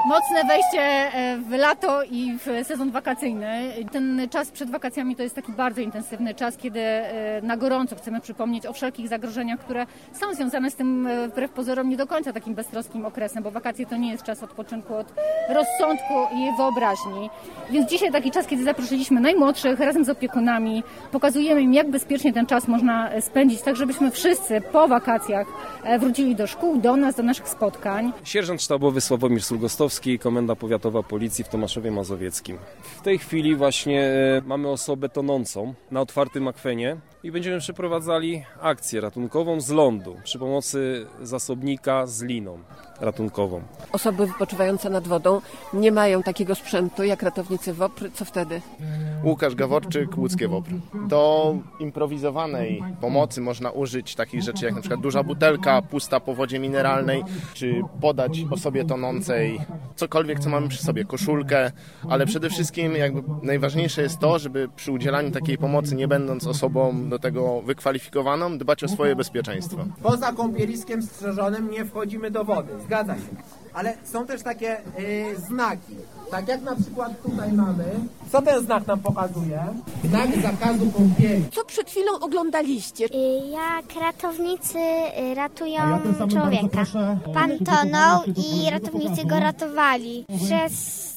Mocne wejście w lato i w sezon wakacyjny. Ten czas przed wakacjami to jest taki bardzo intensywny czas, kiedy na gorąco chcemy przypomnieć o wszelkich zagrożeniach, które są związane z tym wbrew pozorom nie do końca takim beztroskim okresem, bo wakacje to nie jest czas odpoczynku od rozsądku i wyobraźni. Więc dzisiaj taki czas, kiedy zaprosiliśmy najmłodszych razem z opiekunami, pokazujemy im, jak bezpiecznie ten czas można spędzić, tak żebyśmy wszyscy po wakacjach wrócili do szkół, do nas, do naszych spotkań. Sierżant sztabowy Sławomir Sulgostowski, Komenda Powiatowa Policji w Tomaszowie Mazowieckim. W tej chwili właśnie mamy osobę tonącą na otwartym akwenie i będziemy przeprowadzali akcję ratunkową z lądu przy pomocy zasobnika z liną ratunkową. Osoby wypoczywające nad wodą nie mają takiego sprzętu jak ratownicy WOPR. Co wtedy? Łukasz Gaworczyk, Łódzkie WOPR. Do improwizowanej pomocy można użyć takich rzeczy jak na przykład duża butelka pusta po wodzie mineralnej, czy podać osobie tonącej cokolwiek, co mamy przy sobie, koszulkę, ale przede wszystkim jakby najważniejsze jest to, żeby przy udzielaniu takiej pomocy, nie będąc osobą do tego wykwalifikowaną, dbać o swoje bezpieczeństwo. Poza kąpieliskiem strzeżonym nie wchodzimy do wody, zgadza się. Ale są też takie znaki, tak jak na przykład tutaj mamy. Co ten znak nam pokazuje? Znak zakazu kąpieli. Co przed chwilą oglądaliście? Jak ratownicy ratują człowieka. Pan tonął i ratownicy go ratowali przez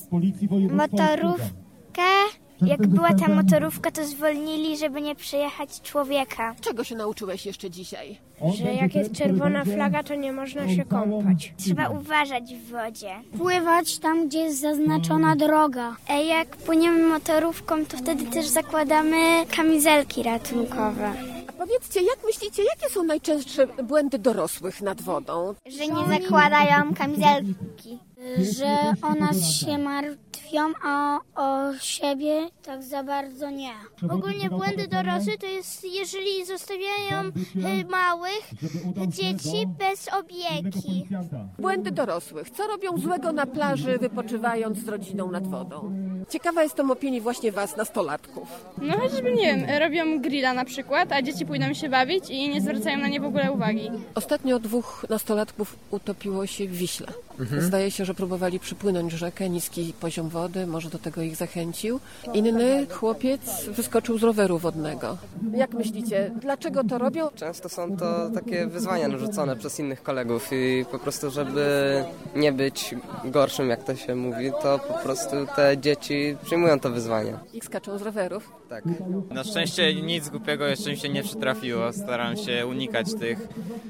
motorówkę. Jak była ta motorówka, to zwolnili, żeby nie przejechać człowieka. Czego się nauczyłeś jeszcze dzisiaj? Że jak jest czerwona flaga, to nie można się kąpać. Trzeba uważać w wodzie. Pływać tam, gdzie jest zaznaczona droga. Jak płyniemy motorówką, to wtedy też zakładamy kamizelki ratunkowe. A powiedzcie, jak myślicie, jakie są najczęstsze błędy dorosłych nad wodą? Że nie zakładają kamizelki. Że o nas się martwią, a o siebie tak za bardzo nie. Ogólnie błędy dorosłych to jest, jeżeli zostawiają małych dzieci bez opieki. Błędy dorosłych. Co robią złego na plaży, wypoczywając z rodziną nad wodą? Ciekawa jestem opinii właśnie was, nastolatków. No chociażby, nie wiem, robią grilla na przykład, a dzieci pójdą się bawić i nie zwracają na nie w ogóle uwagi. Ostatnio 2 nastolatków utopiło się w Wiśle. Zdaje się, że próbowali przypłynąć rzekę, niski poziom wody, może do tego ich zachęcił. Inny chłopiec wyskoczył z roweru wodnego. Jak myślicie, dlaczego to robią? Często są to takie wyzwania narzucone przez innych kolegów i po prostu, żeby nie być gorszym, jak to się mówi, to po prostu te dzieci przyjmują to wyzwanie. I skaczą z rowerów? Tak. Na szczęście nic głupiego jeszcze mi się nie przytrafiło. Staram się unikać tych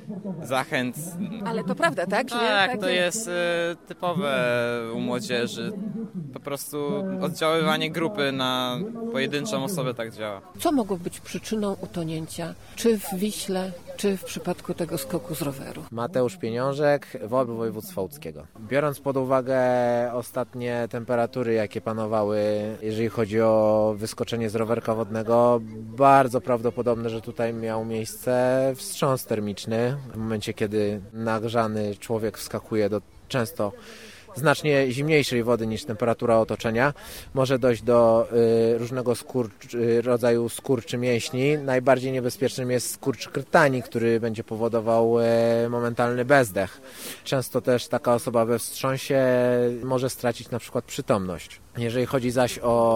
zachęt. Ale to prawda, tak? Tak, to jest typowe u młodzieży. Po prostu oddziaływanie grupy na pojedynczą osobę tak działa. Co mogło być przyczyną utonięcia? Czy w Wiśle, czy w przypadku tego skoku z roweru? Mateusz Pieniążek, WOPR województwa łódzkiego. Biorąc pod uwagę ostatnie temperatury, jakie panowały, jeżeli chodzi o wyskoczenie z rowerka wodnego, bardzo prawdopodobne, że tutaj miał miejsce wstrząs termiczny. W momencie, kiedy nagrzany człowiek wskakuje do często znacznie zimniejszej wody niż temperatura otoczenia, może dojść do różnego rodzaju skurczy mięśni. Najbardziej niebezpiecznym jest skurcz krtani, który będzie powodował momentalny bezdech. Często też taka osoba we wstrząsie może stracić na przykład przytomność. Jeżeli chodzi zaś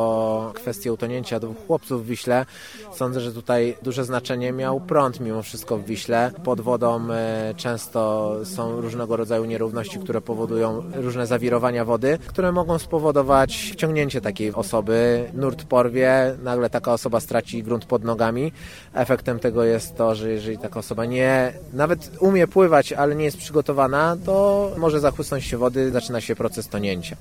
o kwestię utonięcia 2 chłopców w Wiśle, sądzę, że tutaj duże znaczenie miał prąd mimo wszystko w Wiśle. Pod wodą często są różnego rodzaju nierówności, które powodują różne zawirowania wody, które mogą spowodować wciągnięcie takiej osoby. Nurt porwie, nagle taka osoba straci grunt pod nogami. Efektem tego jest to, że jeżeli taka osoba nawet umie pływać, ale nie jest przygotowana, to może zachłysnąć się wody, zaczyna się proces tonięcia.